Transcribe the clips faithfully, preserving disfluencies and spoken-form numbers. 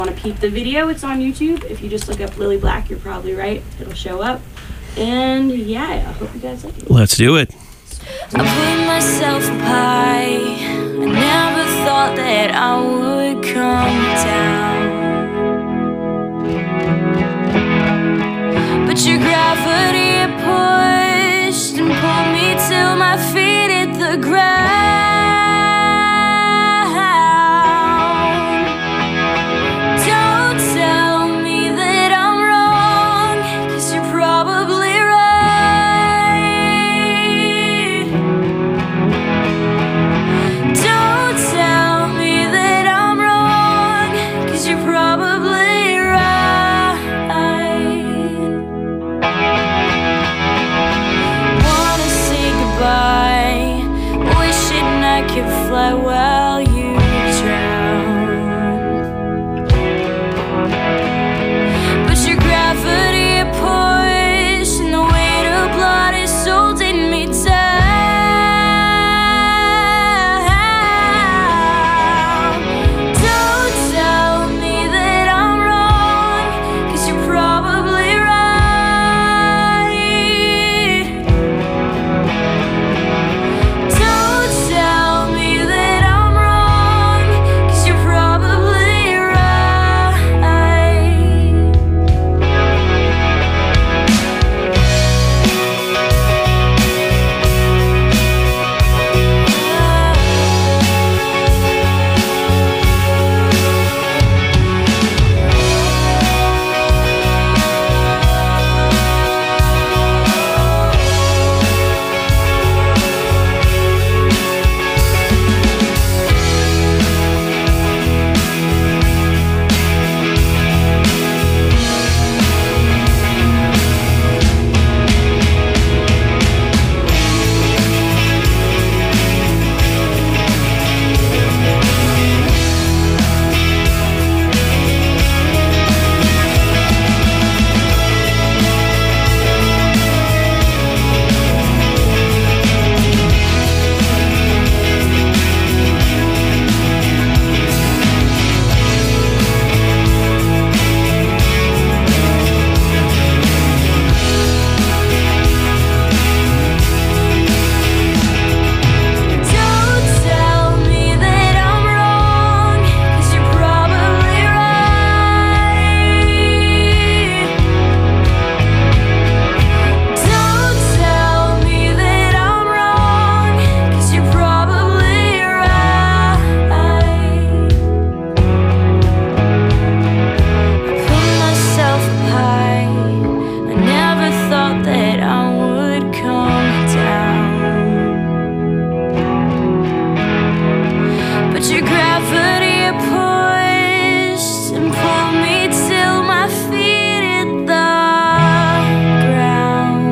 Want to peep the video? It's on YouTube. If you just look up Lily Black, you're probably right. It'll show up. And yeah, I hope you guys like it. Let's do it. I put myself up high. I never thought that I would come down, but your gravity pushed and pulled me till my feet hit the ground. Don't tell me that I'm wrong, 'cause you're probably right. Don't tell me that I'm wrong, 'cause you're probably right. Wanna say goodbye, wishing I could fly while you drown, but your gravity pushed and the weight of blood is holding me down. Don't tell me that I'm wrong, 'cause you're probably right. Don't tell me that I'm wrong, 'cause you're probably right. Don't tell me that I'm wrong, 'cause you're probably right. Don't tell me that I'm wrong, 'cause you're probably right. I put myself up high. I never thought that I would come down, but your gravity pushed and pulled me till my feet hit the ground.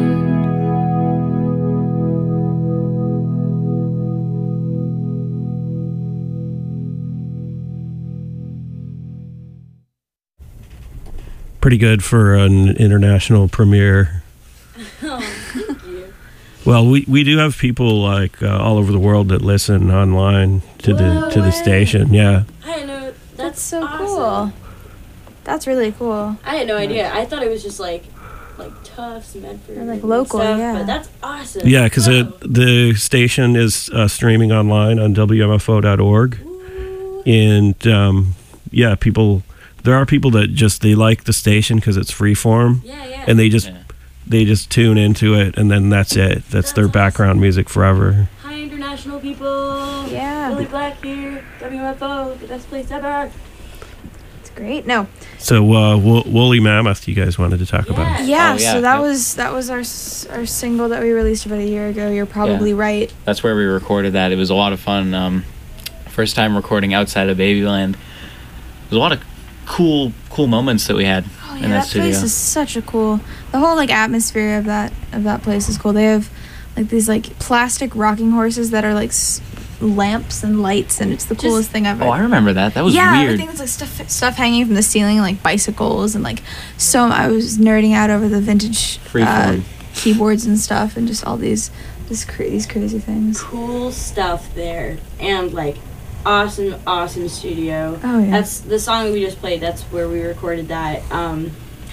Pretty good for an international premiere. Oh, thank you. Well, we, we do have people like uh, all over the world that listen online to the No to the way. station. Yeah. I didn't know. That's, That's so awesome. cool. That's really cool. I had no idea. I thought it was just like, like Tufts, Medford, Or, like, and local, stuff, yeah. But that's awesome. Yeah, because Wow. the station is uh, streaming online on W M F O dot org. Ooh. And um, yeah, people, there are people that just, they like the station because it's freeform. Yeah, yeah. And they just, Yeah. they just tune into it and then that's it. That's, That's their awesome. background music forever. Hi, international people. Yeah. Lily Black here. W M F O, the best place ever. It's great. No. So uh, Wo- Woolly Mammoth, you guys wanted to talk about. Yeah, Oh, yeah, so that yep. was that was our s- our single that we released about a year ago. You're probably right. That's where we recorded that. It was a lot of fun. Um, first time recording outside of Babyland. There's a lot of cool, cool moments that we had Oh in yeah, that, that studio. place is such a cool. The whole like atmosphere of that of that place is cool. They have like these like plastic rocking horses that are like s- lamps and lights, and it's the Just- coolest thing ever. Oh, I remember that. That was yeah, weird. everything was like stuff stuff hanging from the ceiling, like bicycles and like so. I was nerding out over the vintage uh, Freeform. keyboards and stuff, and just all these this cra- these crazy things. Cool stuff there. And like awesome, awesome studio. Oh, yeah. That's the song that we just played. That's where we recorded that. Um,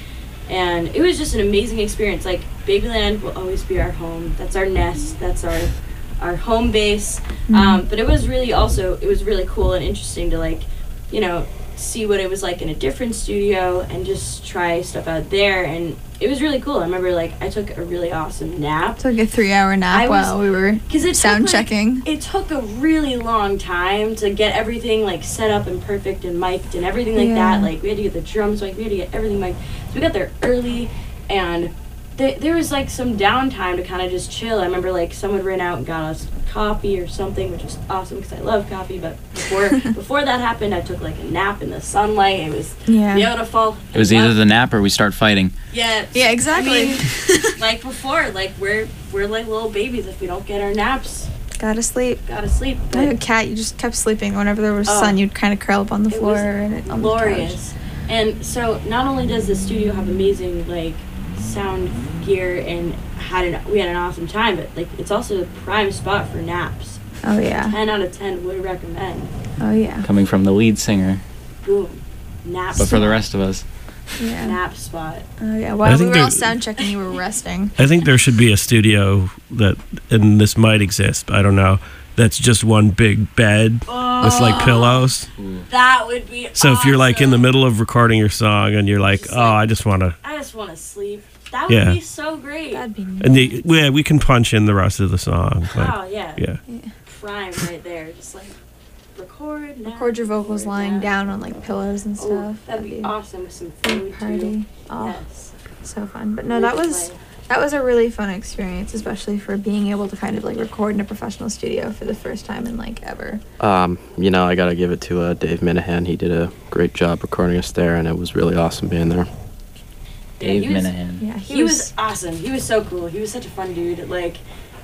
and it was just an amazing experience. Like, Babyland will always be our home. That's our nest. That's our our home base. Mm-hmm. Um, but it was really also it was really cool and interesting to, like, you know, see what it was like in a different studio and just try stuff out there. And it was really cool. I remember, like, I took a really awesome nap. Took a three-hour nap I was- while we were 'Cause it sound took, like, checking. It took a really long time to get everything, like, set up and perfect and mic'd and everything like Yeah. that. Like, we had to get the drums mic'd, we had to get everything mic'd. So we got there early, and th- there was, like, some downtime to kind of just chill. I remember, like, someone ran out and got us coffee or something, which was awesome because I love coffee. But before before that happened, I took, like, a nap in the sunlight. It was Yeah. beautiful. It was either the nap or we start fighting. Yeah. Yeah, exactly. I mean, like before, like, we're, we're like little babies if we don't get our naps. Gotta sleep. Gotta sleep. I had a cat. You just kept sleeping. Whenever there was Oh. sun, you'd kind of curl up on the It floor was and it, on the couch. glorious. And so not only does the studio have amazing, like, sound gear and had an we had an awesome time, but, like, it's also a prime spot for naps. Oh yeah. ten out of ten would recommend. Oh yeah. Coming from the lead singer. Boom. Nap But for the spot. rest of us, Yeah. Nap spot. Oh yeah. While we think were all there- sound checking, you were resting. I think there should be a studio that, and this might exist, I don't know, that's just one big bed with, like, pillows. That would be So if you're, like, in the awesome. middle of recording your song and you're like, Just oh, like- I just want to, I just want to sleep. That would Yeah. be so great. That'd be. and the, yeah, we can punch in the rest of the song. Like, Oh, yeah. yeah. Prime right there. Just, like, record, nap, Record your vocals record, lying nap. down on like pillows and Oh, stuff. that'd be awesome with some food, Party. too. Oh, Yes. so fun. But no, that was Replay. that was a really fun experience, especially for being able to kind of like record in a professional studio for the first time in like ever. Um, you know, I gotta give it to uh, Dave Minahan. He did a great job recording us there, and it was really awesome being there. Yeah, Dave he was- Minahan. Yeah, he, He was, was awesome. He was so cool. He was such a fun dude. Like,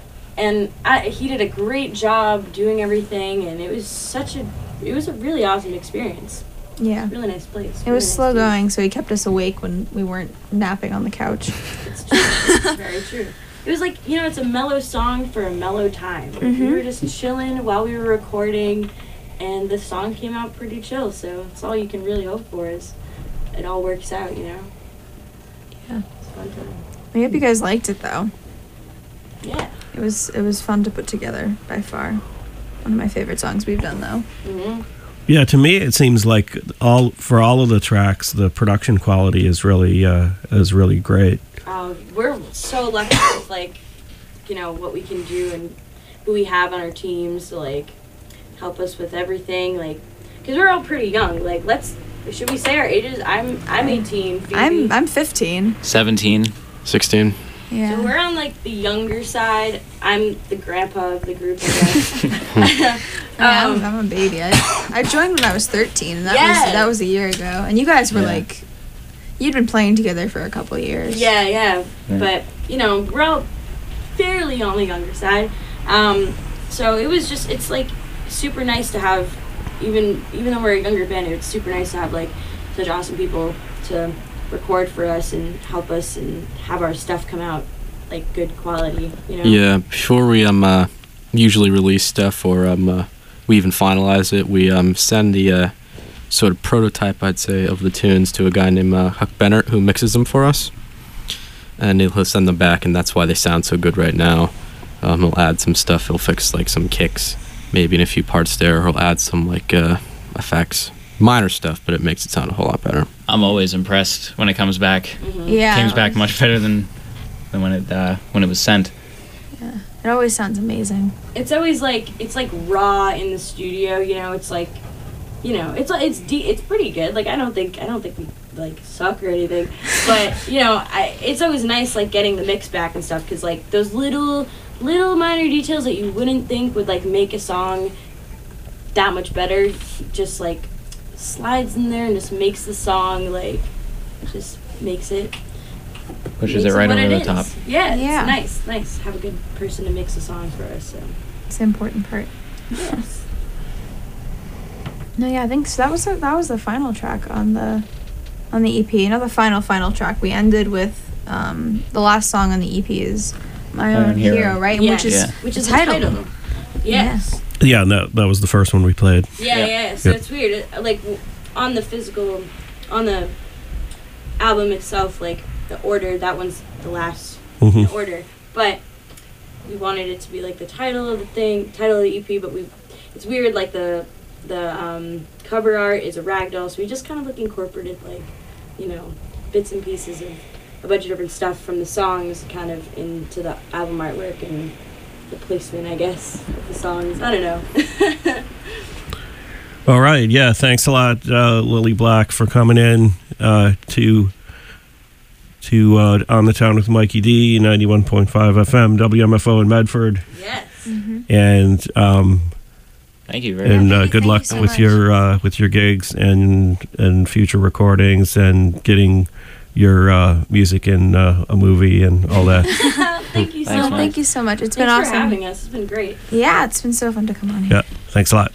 and I, he did a great job doing everything, and it was such a, it was a really awesome experience. yeah. Really nice place. It really was nice slow dude. going, so he kept us awake when we weren't napping on the couch. It's true. It's very true. It was like, you know, it's a mellow song for a mellow time. Like, Mhm. We were just chilling while we were recording, and the song came out pretty chill. So that's all you can really hope for is it all works out, you know. Yeah. It's fun time. I hope you guys liked it though. Yeah. It was it was fun to put together by far. One of my favorite songs we've done though. hmm Yeah, to me it seems like all for all of the tracks, the production quality is really uh, is really great. Uh, we're so lucky with, like, you know, what we can do and who we have on our teams to, like, help us with everything. Like, because we're all pretty young. Like, let's, should we say our ages? I'm I'm eighteen. Phoebe. I'm I'm fifteen. seventeen. sixteen. Yeah. So we're on, like, the younger side. I'm the grandpa of the group, I guess. Yeah, Um, I'm, I'm a baby. I, I joined when I was thirteen, and that Yeah. was that was a year ago. And you guys were Yeah. like, you'd been playing together for a couple of years. Yeah, yeah, Yeah. but you know, we're all fairly on the younger side. Um, so it was just, it's like super nice to have, even even though we're a younger band, it's super nice to have like such awesome people to record for us and help us and have our stuff come out like good quality. You know. Yeah, before we um uh, usually release stuff or um uh, we even finalize it, we um send the uh, sort of prototype, I'd say, of the tunes to a guy named uh, Huck Bennett who mixes them for us, and he'll send them back, and that's why they sound so good right now. Um, he'll add some stuff. He'll fix like some kicks, maybe in a few parts there. He'll add some like uh, effects, minor stuff, but it makes it sound a whole lot better. I'm always impressed when it comes back. Mhm. Yeah. Comes back much better than than when it uh, when it was sent. It always sounds amazing. It's always like it's like raw in the studio. You know, it's like, you know, it's it's de- it's pretty good. Like I don't think I don't think we like suck or anything, but you know, I it's always nice like getting the mix back and stuff because like those little little minor details that you wouldn't think would like make a song that much better, just like slides in there and just makes the song like just makes it Pushes makes it right what over it the top. is. Yeah, Yeah. it's nice, nice. Have a good person to mix a song for us. So It's the important part. yes. No, yeah, I think so. That was the, that was the final track on the on the E P. You know, the final final track. We ended with um, the last song on the E P is "My Own, Hero," right? Yeah. Which is Yeah. Which the is title. the title. Yes. Yeah, and that that was the first one we played. Yeah, Yeah. yeah. So Yeah. it's weird. It- Like w- on the physical, on the album itself, like the order, that one's the last in hmm order. But we wanted it to be like the title of the thing, title of the E P. But we, it's weird. Like the the um, cover art is a ragdoll, so we just kind of like incorporated like, you know, bits and pieces of a bunch of different stuff from the songs, kind of into the album artwork and the placement, I guess, of the songs. I don't know. All right, yeah, thanks a lot, uh, Lily Black, for coming in uh, to to uh, On the Town with Mikey D, ninety-one point five F M, W M F O in Medford, Yes. and um, Thank you very and much. uh, Thank good you luck so with much. your uh, with your gigs and and future recordings and getting your uh, music in uh, a movie and all that. Thank you so Thanks, Oh, much. thank you so much. It's Thanks been for awesome. having us. It's been great. Yeah, it's been so fun to come on here. Yeah, thanks a lot.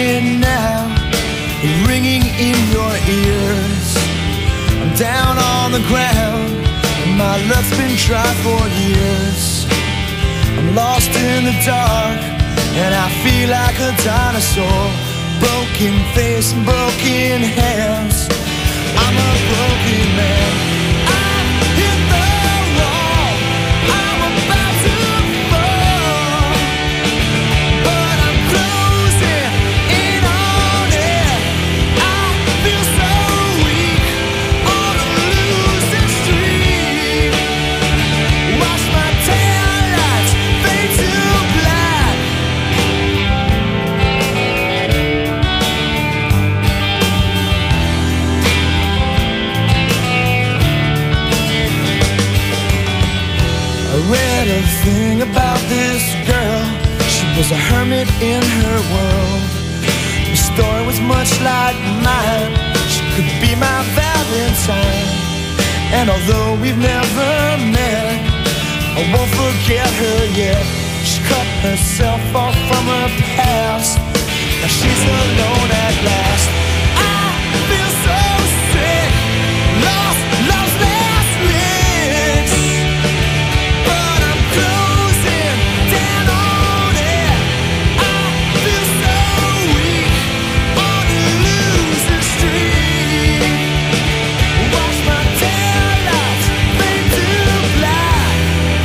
calling now and ringing in your ears. I'm down on the ground and my luck's been dry for years. I'm lost in the dark and I feel like a dinosaur. Broken face and broken hands. I'm a broken man. I've hit the wall. I'm about to fall, but I'm closing in on it. I feel so weak on a losing streak. Watch my taillights fade to black. I read a thing about this girl. She was a hermit in her world. The story was much like mine. She could be my Valentine. And although we've never met, I won't forget her yet. She cut herself off from her past. Now she's alone at last. I feel so sick, lost, lost last legs. But I'm closing down on it. I feel so weak on a losing streak. Watch my taillights fade to black.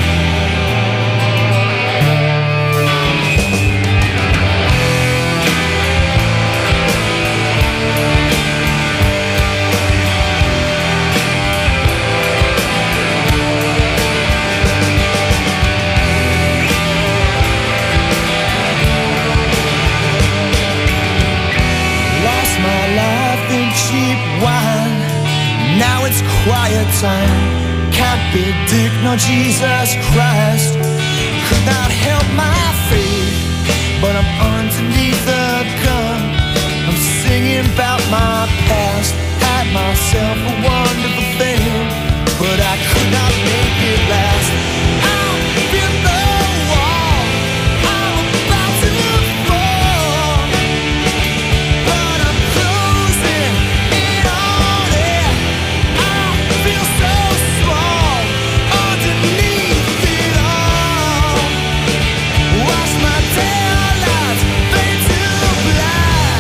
Lost my life in cheap wine. Now it's quiet time. Can't be Dick nor Jesus Christ. Could not help my faith, but I'm underneath the gun. I'm singing about my past. Had myself a wonderful thing, but I could not make it last. I'm in the wall. I'm about to fall, but I'm closing in on it. I feel so small underneath it all. Watch my taillights fade to black.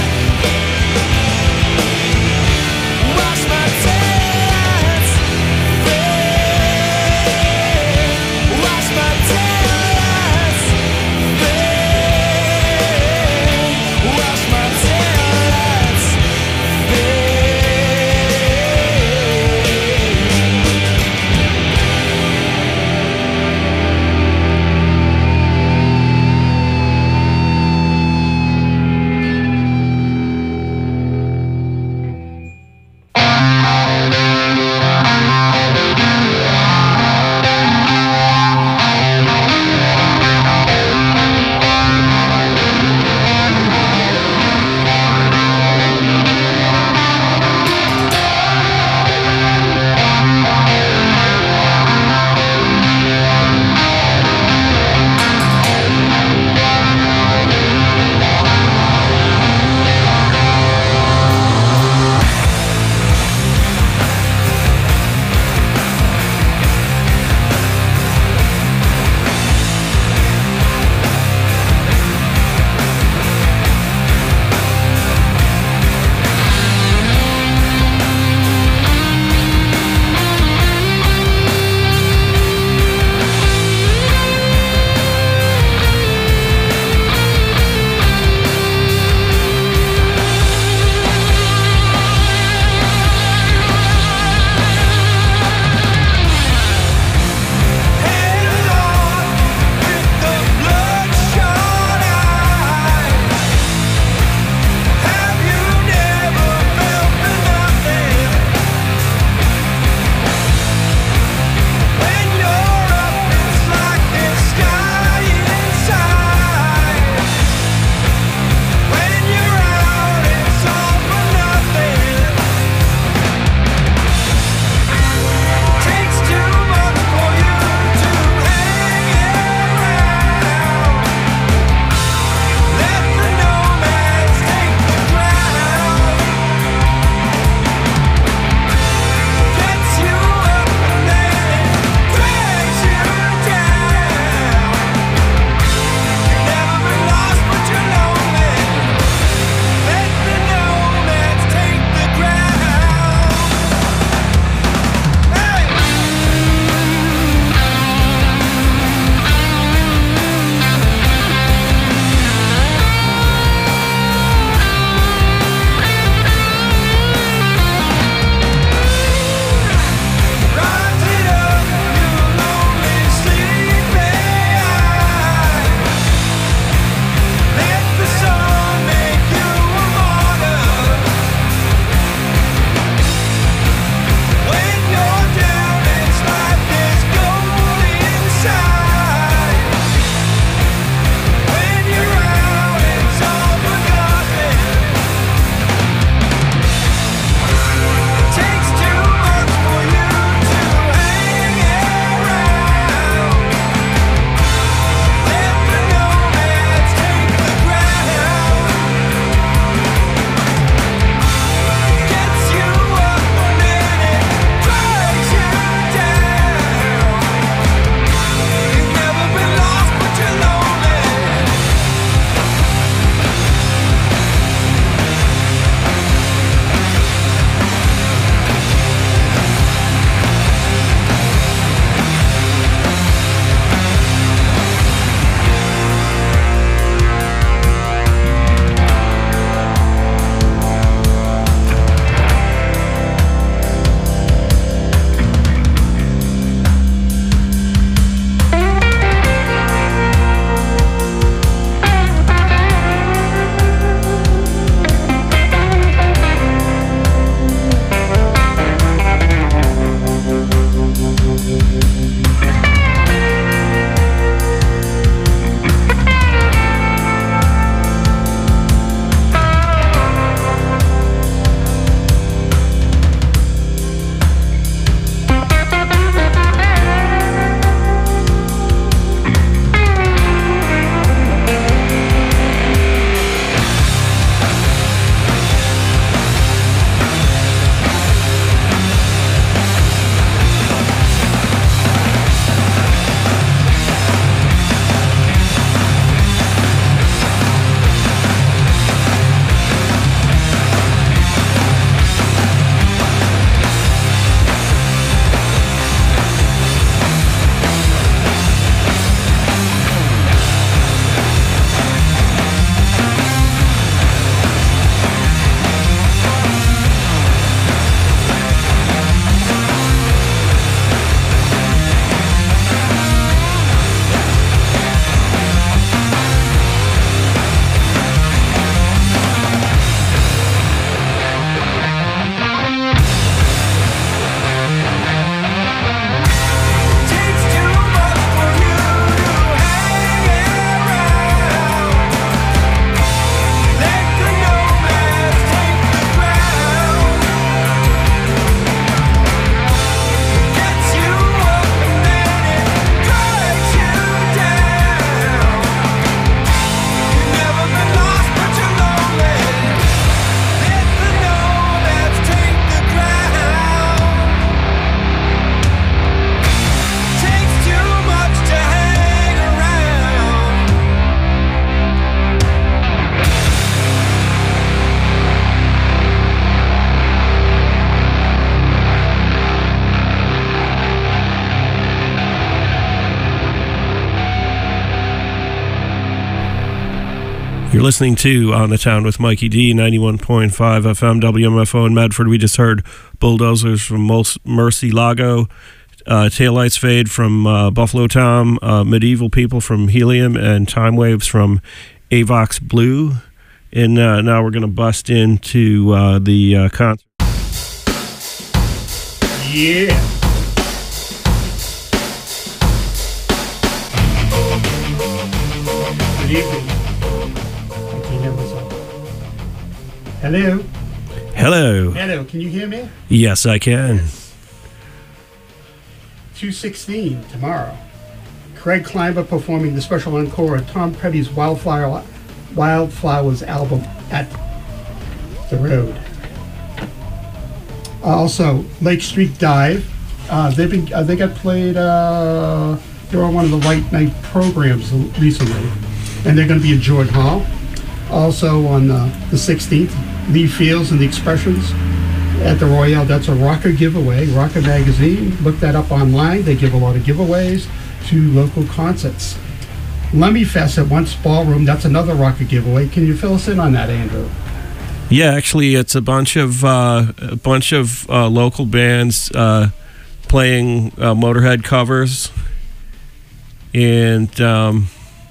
Watch my taillights fade. You're listening to On the Town with Mikey D, ninety-one point five F M, W M F O in Medford. We just heard Bulldozers from Mos- Mercy Lago, uh, Taillights Fade from uh, Buffalo Tom, uh, Medieval People from Helium, and Time Waves from Avox Blue. And uh, now we're going to bust into uh, the uh, concert. Yeah. Good evening. I can't hear myself. Hello. Hello. Hello. Can you hear me? Yes, I can. two sixteen tomorrow. Craig Climber performing the special encore of Tom Petty's Wildflower, Wildflowers album at the Road. Also, Lake Street Dive. Uh, they've been uh, they got played. Uh, they're on one of the late night programs recently, and they're going to be in Jordan Hall. Also on uh, the sixteenth, Lee Fields and the Expressions at the Royale. That's a rocker giveaway. Rocker Magazine. Look that up online. They give a lot of giveaways to local concerts. Lemmy Fest at Once Ballroom. That's another rocker giveaway. Can you fill us in on that, Andrew? Yeah, actually, it's a bunch of uh, a bunch of uh, local bands uh, playing uh, Motorhead covers, and um,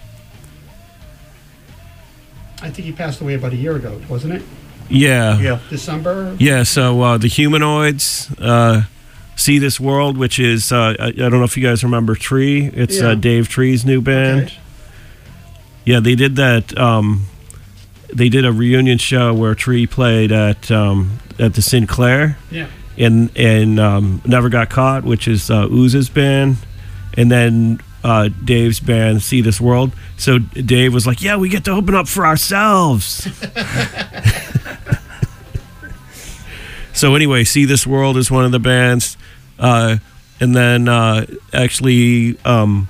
I think he passed away about a year ago, wasn't it? yeah, Yeah. December? yeah. So uh, the Humanoids, uh, See This World, which is uh, I, I don't know if you guys remember Tree. It's Yeah. uh, Dave Tree's new band. Okay. Yeah, they did that. Um, they did a reunion show where Tree played at um, at the Sinclair. Yeah. and and um, Never Got Caught, which is uh, Ooze's band, and then uh, Dave's band, See This World. So Dave was like, "Yeah, we get to open up for ourselves." So anyway, See This World is one of the bands, uh, and then uh, actually, um,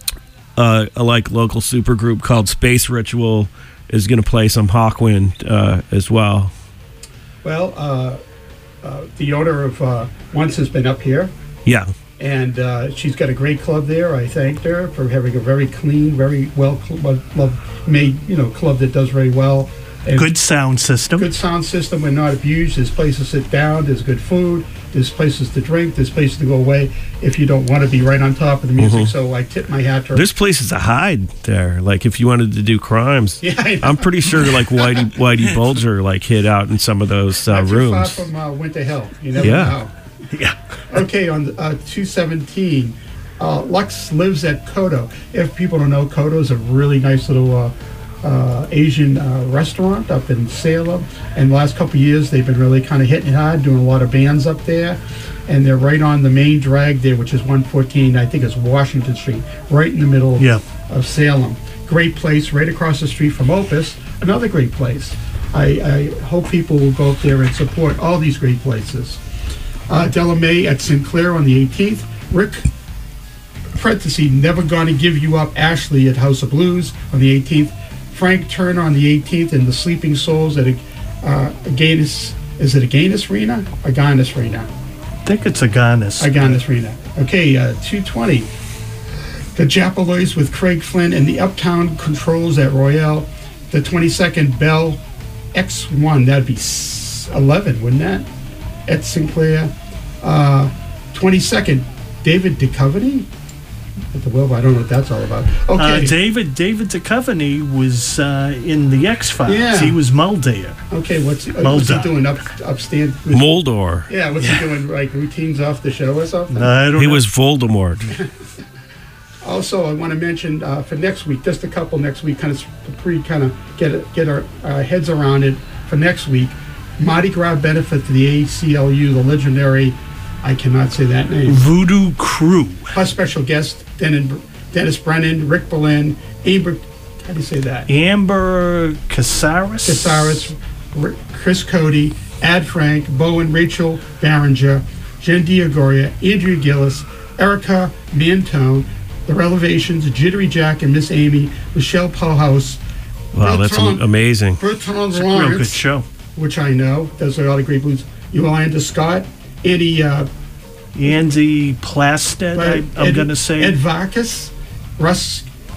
uh, a like local supergroup called Space Ritual is going to play some Hawkwind uh, as well. Well, uh, uh, the owner of uh, Once has been up here, Yeah. and uh, she's got a great club there. I thanked her for having a very clean, very well cl- love made, you know, club that does very well. And Good sound system. good sound system. We're not abused. There's places to sit down. There's good food. There's places to drink. There's places to go away if you don't want to be right on top of the music. Mhm. So I tip my hat to her. There's places to hide there. Like if you wanted to do crimes. Yeah, I know. I'm pretty sure like Whitey Whitey Bulger like hid out in some of those uh, Not too rooms. far from uh, Winter Hill. You never Yeah. know. Yeah. Okay, on uh, two seventeen, uh, Lux lives at Kodo. If people don't know, Kodo is a really nice little uh, uh, Asian uh, restaurant up in Salem. And the last couple of years, they've been really kind of hitting it hard, doing a lot of bands up there. And they're right on the main drag there, which is one fourteen, I think it's Washington Street, right in the middle Yeah. of Salem. Great place, right across the street from Opus, another great place. I, I hope people will go up there and support all these great places. Uh, Della May at Sinclair on the eighteenth. Rick, parenthesis, Never Gonna Give You Up, Ashley at House of Blues on the eighteenth. Frank Turner on the eighteenth and the Sleeping Souls at a, uh, Aganis, is it Aganis Arena? Aganis Arena. I think it's Aganis. Aganis Arena. Okay, uh, two twenty. The Japalois with Craig Flynn and the Uptown Controls at Royale. The twenty-second, Bell X one, that'd be s- eleven, wouldn't that? At Sinclair. Uh, twenty-second, David Duchovny at the Wilbur. I don't know what that's all about. Okay. Uh, David David Duchovny was uh, in the X Files. Yeah. He was Mulder. Okay, what's, uh, what's he Mulder. doing up upstairs? Moldor. Yeah, what's he doing? Like routines off the show or something? I don't He know. was Voldemort. Also, I want to mention uh, for next week, just a couple next week, kind of pre, kind of get it, get our uh, heads around it for next week. Mardi Gras benefit to the A C L U, the legendary, I cannot say that name. Voodoo Crew. Plus special guest Dennis, Dennis Brennan, Rick Berlin, Amber, how do you say that? Amber Casares. Casares, R- Chris Cody, Ad Frank, Bowen, Rachel Barringer, Jen Diagoria, Andrea Gillis, Erica Mantone, The Relevations, Jittery Jack and Miss Amy, Michelle Powhouse. Wow, that's am- amazing. Bertrand It's a real good Lawrence, show. which I know, does a lot of great blues. Yolanda Scott, Eddie, uh, Andy Plasted, I, I'm Ed- going to say. Ed Varkas, Russ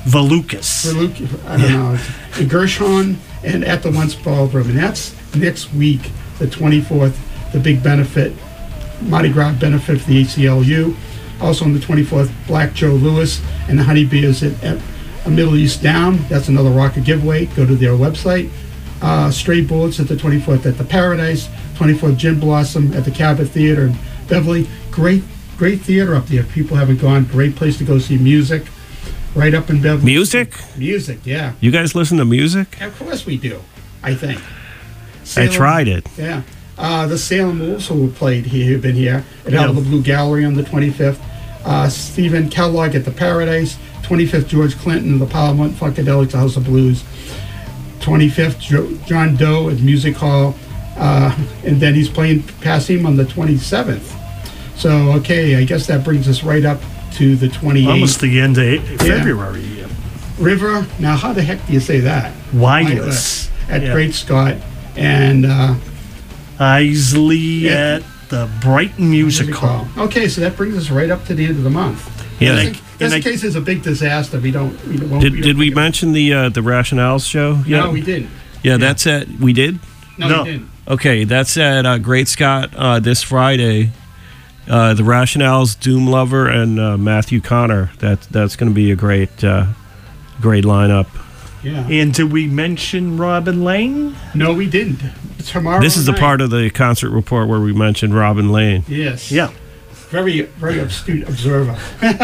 Valukas. Valukas, I don't know. In Gershon and at the Once Ballroom. And that's next week, the twenty-fourth, the big benefit, Mardi Gras benefit for the A C L U. Also on the twenty-fourth, Black Joe Lewis and the Honey Beers at, at a Middle East Down. That's another rocket giveaway. Go to their website. Uh, Stray Bullets at the twenty-fourth at the Paradise. twenty-fourth, Gin Blossom at the Cabot Theater in Beverly. Great, great theater up there. People haven't gone. Great place to go see music. Right up in Beverly. Music? Music, yeah. You guys listen to music? Of course we do, I think. I Salem- tried it. Yeah. Uh, the Salem Wolves, who played here, have been here at Yeah. Out of the Blue Gallery on the twenty-fifth. Uh, Stephen Kellogg at the Paradise. twenty-fifth, George Clinton, the Parliament Funkadelics, the House of Blues. twenty-fifth, jo- John Doe at Music Hall. Uh, and then he's playing Passim on the twenty-seventh. So, okay, I guess that brings us right up to the twenty-eighth. Almost the end of February. Yeah. River, now how the heck do you say that? Wireless. At Yeah. Great Scott. And uh, Isley Yeah. at the Brighton Music Hall. Okay, so that brings us right up to the end of the month. Yeah. Just in, And just I- in case there's a big disaster, we don't. We won't, Did, we did don't we think of it. mention the uh, the Rationales show? No, Yeah, we didn't. yeah, that's at we did. No, No. we didn't. Okay, that's at uh, Great Scott uh, this Friday. Uh, the Rationales, Doom Lover, and uh, Matthew Connor. That that's going to be a great uh, great lineup. Yeah. And did we mention Robin Lane? No, we didn't. Tomorrow. This is the night. part of the concert report where we mentioned Robin Lane. Yes. Yeah. Very, very astute observer.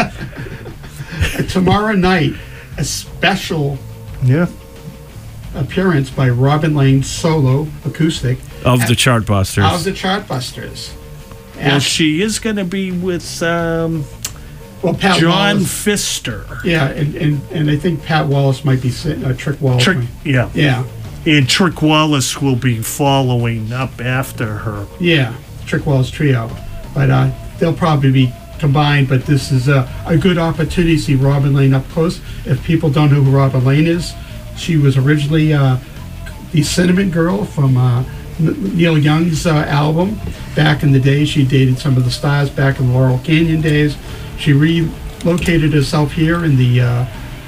Tomorrow night, a special Yeah. appearance by Robin Lane solo acoustic Of the at- Chartbusters. of the Chartbusters. Well, And- she is going to be with um, well, Pat John Wallace. Pfister. Yeah, and, and, and I think Pat Wallace might be sitting, uh, Trick Wallace. Trick, might- yeah. Yeah, And Trick Wallace will be following up after her. yeah, Trick Wallace Trio. But uh, they'll probably be combined, but this is a, a good opportunity to see Robin Lane up close. If people don't know who Robin Lane is, she was originally uh, the Cinnamon Girl from uh, N- Neil Young's uh, album. Back in the day, she dated some of the stars back in the Laurel Canyon days. She relocated herself here in the uh,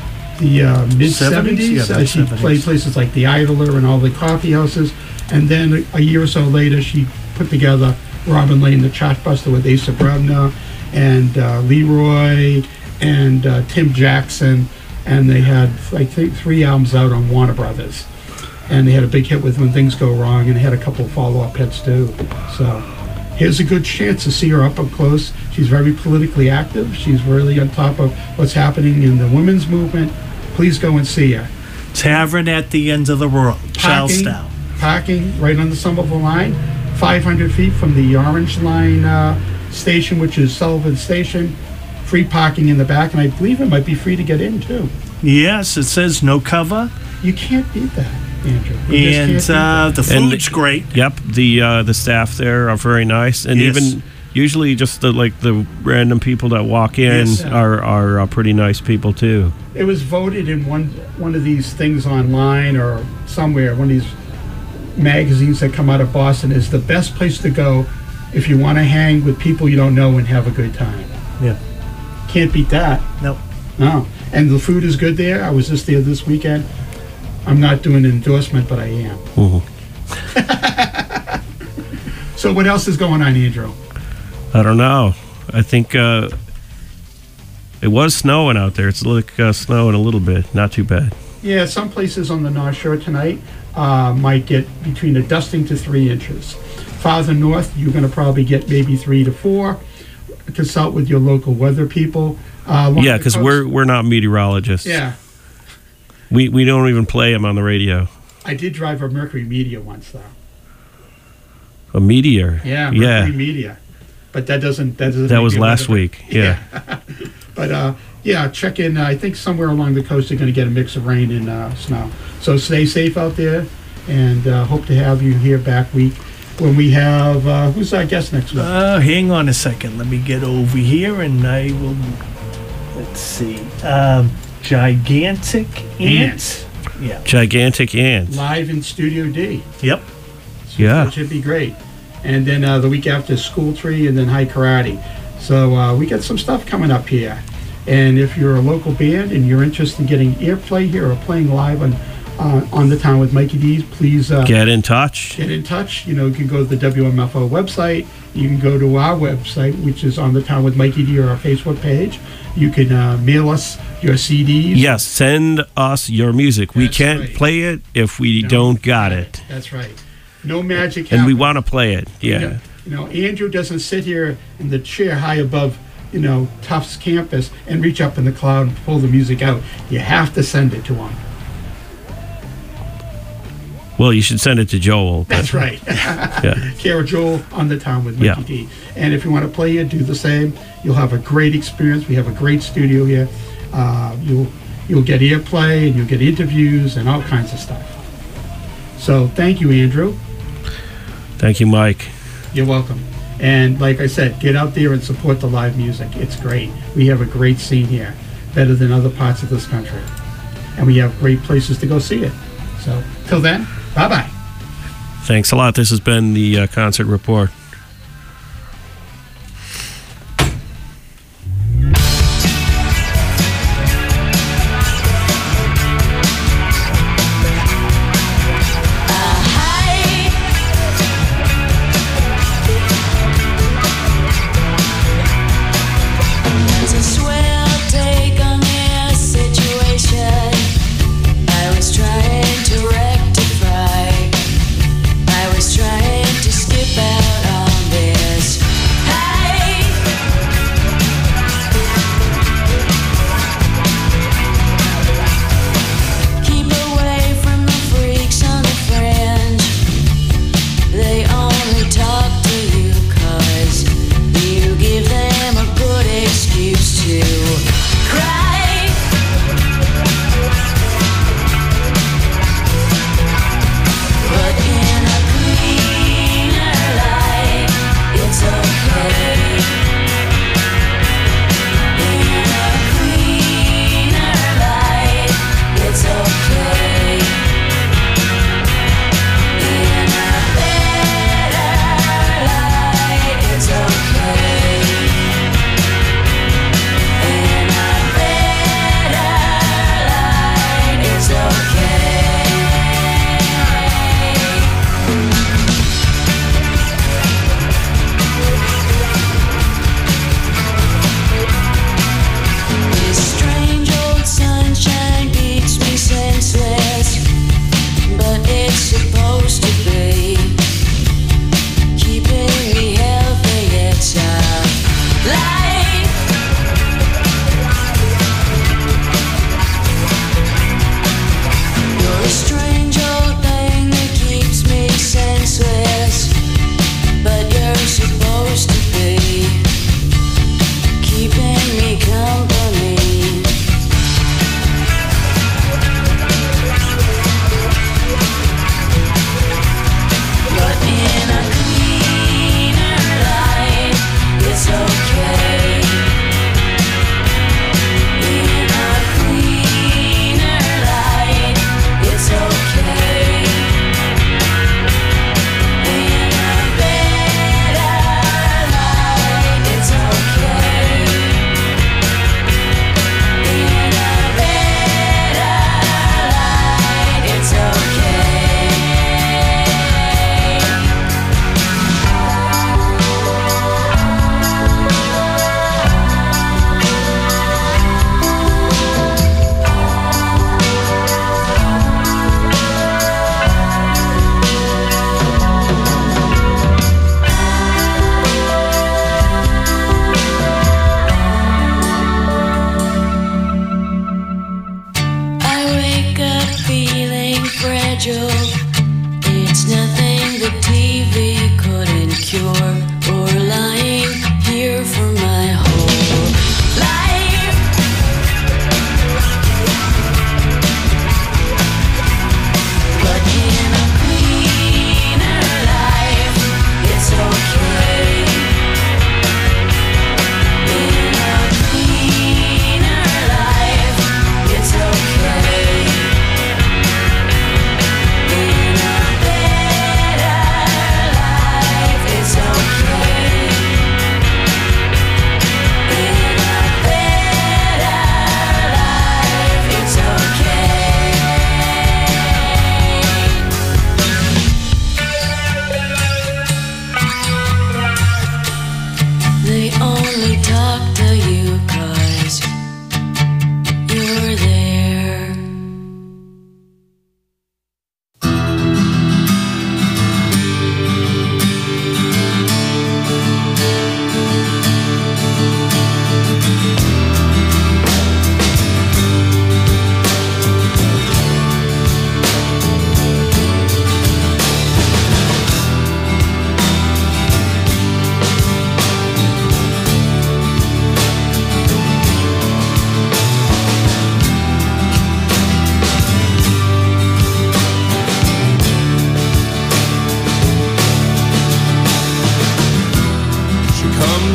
the uh, mid seventies. Yeah, uh, mid she seventies. played places like the Idler and all the coffee houses. And then a, a year or so later, she put together Robin Lane, the Chartbuster, with Asa Brebna and uh, Leroy and uh, Tim Jackson. And they had, I think, three albums out on Warner Brothers. And they had a big hit with When Things Go Wrong, and they had a couple of follow-up hits too. So here's a good chance to see her up close. She's very politically active. She's really on top of what's happening in the women's movement. Please go and see her. Tavern at the end of the world, Parking, Charlestown. parking right on the Somerville line, five hundred feet from the Orange Line uh, station, which is Sullivan Station. Free parking in the back, and I believe it might be free to get in too. Yes, it says no cover. You can't beat that, Andrew. You just And can't beat uh, that. the And food's the- great. Yep, the uh, the staff there are very nice, and Yes. even usually just the like the random people that walk in Yes. are are uh, pretty nice people too. It was voted in one one of these things online or somewhere, one of these magazines that come out of Boston, is the best place to go if you want to hang with people you don't know and have a good time. Yeah. Can't beat that. No. No. And the food is good there. I was just there this weekend. I'm not doing an endorsement, but I am. So what else is going on, Andrew? I don't know. I think uh, it was snowing out there. It's like uh, snowing a little bit. Not too bad. Yeah, some places on the North Shore tonight uh, might get between a dusting to three inches. Farther north, you're going to probably get maybe three to four. Consult with your local weather people. Uh, along Yeah, the because coast- we're we're not meteorologists. Yeah, We we don't even play them on the radio. I did drive a Mercury Media once, though. A meteor. Yeah, Mercury Yeah. Media. But that doesn't. That doesn't. That make was me last weather- week. Yeah. But uh, yeah, check in. Uh, I think somewhere along the coast you're going to get a mix of rain and uh, snow. So stay safe out there, and uh, hope to have you here back week when we have uh, who's our guest next week? Uh, hang on a second. Let me get over here and I will. Let's see. Um, gigantic ants. Yeah. Gigantic ants. Live in Studio D. Yep. So Yeah. that should be great. And then uh, the week after, School Tree, and then High Karate. So uh, we got some stuff coming up here. And if you're a local band and you're interested in getting airplay here or playing live on uh, on the Town with Mikey D, please uh, get in touch. Get in touch. You know, you can go to the W M F O website. You can go to our website, which is on the Town with Mikey D, or our Facebook page. You can uh, mail us your C Ds. Yes, send us your music. We That's can't right. play it if we No, don't got it. That's right. No magic And we happens. want to play it. Yeah. You know, you know, Andrew doesn't sit here in the chair high above, you know, Tufts campus and reach up in the cloud and pull the music out. You have to send it to him. Well, you should send it to Joel. That's right. Yeah. Kara Joel on the Town with Mickey Yeah. D. And if you want to play it, do the same. You'll have a great experience. We have a great studio here. Uh, you'll you'll get airplay and you'll get interviews and all kinds of stuff. So thank you, Andrew. Thank you, Mike. You're welcome. And like I said, get out there and support the live music. It's great. We have a great scene here, better than other parts of this country. And we have great places to go see it. So till then, bye-bye. Thanks a lot. This has been the uh, Concert Report. There's a swell take on this situation. I was trying to rectify. I was trying to skip out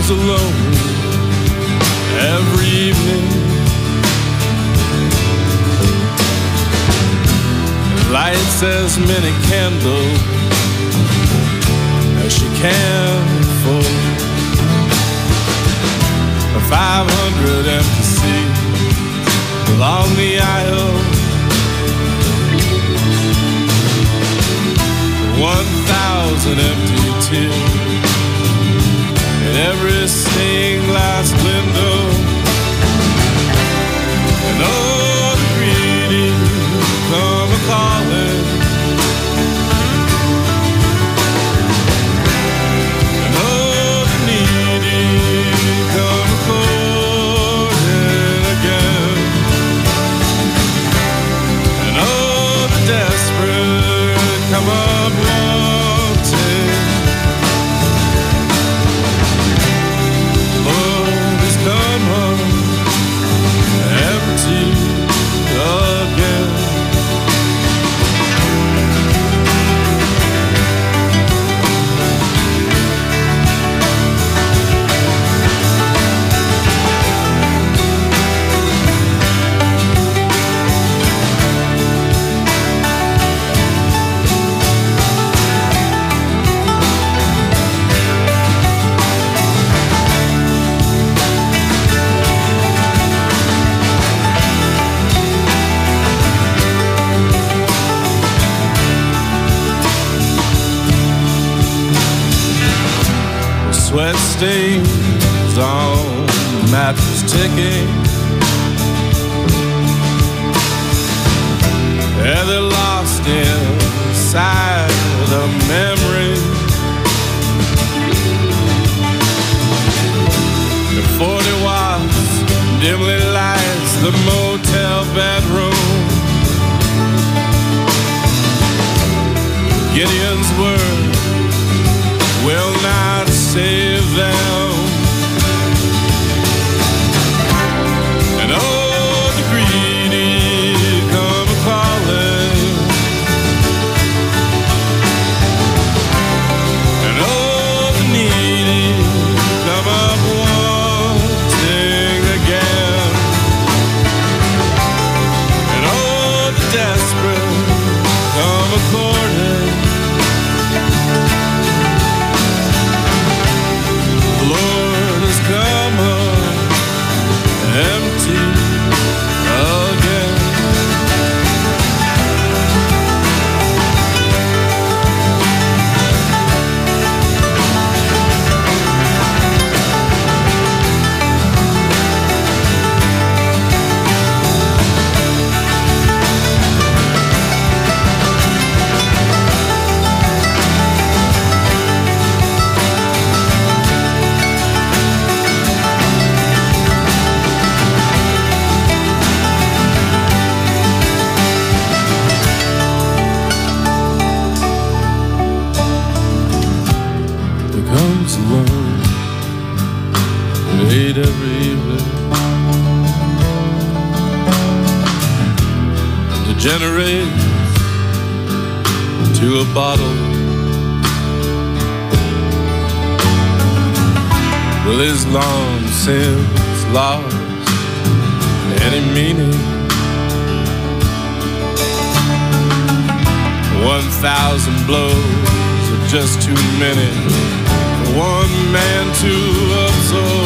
comes alone every evening, and lights as many candles as she can afford. Five hundred empty seats along the aisle, one thousand empty tears in every stained glass window, and all the greedy come a-calling, and all the needy come a-calling again, and all the desperate come up wanting. Lord has come home empty again. Sweat stains on the mattress ticking, yeah, they're lost inside the memory. The forty watts dimly lights the motel bedroom. Gideon's word will not save them, and all the greedy come a-calling, and all the needy come up wanting again, and all the desperate come a-courting. Lord has come home empty again. Comes alone late every evening, degenerates to a bottle. Well, his long since lost any meaning. One thousand blows are just too many. One man to absorb.